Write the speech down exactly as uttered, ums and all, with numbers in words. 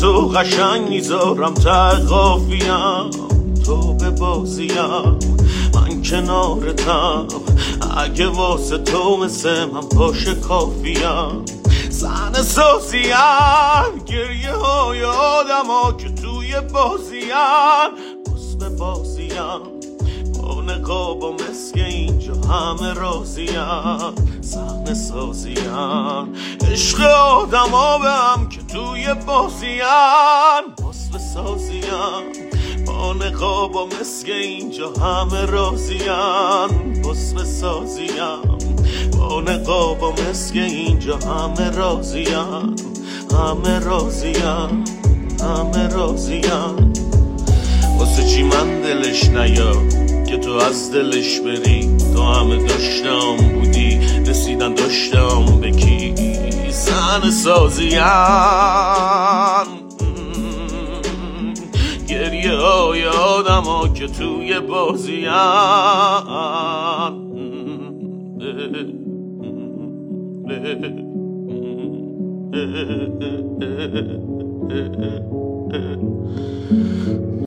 تو قشنگ میذارم ته قافیم، تو به بازیم من کنارتم، اگه واسه تو مثل من باشه کافیم. زن سازیم گریه های آدم ها که توی بازیم، بسم بازیم با نقاب و مسک اینجا همه رازیم. زن سازیم عشق آدم ها به هم که توی بازیم، بسم سازیم با نقاب و مسک اینجا همه رازیم. بسم سازیم با نقاب و مسک اینجا همه رازیم، همه رازیم، همه رازیم. واسه چی من دلش نیا که تو از دلش بری، تو همه داشتم بودی رسیدن داشتم بکی. زن سازیم گریه های آدم ها که توی بازیم.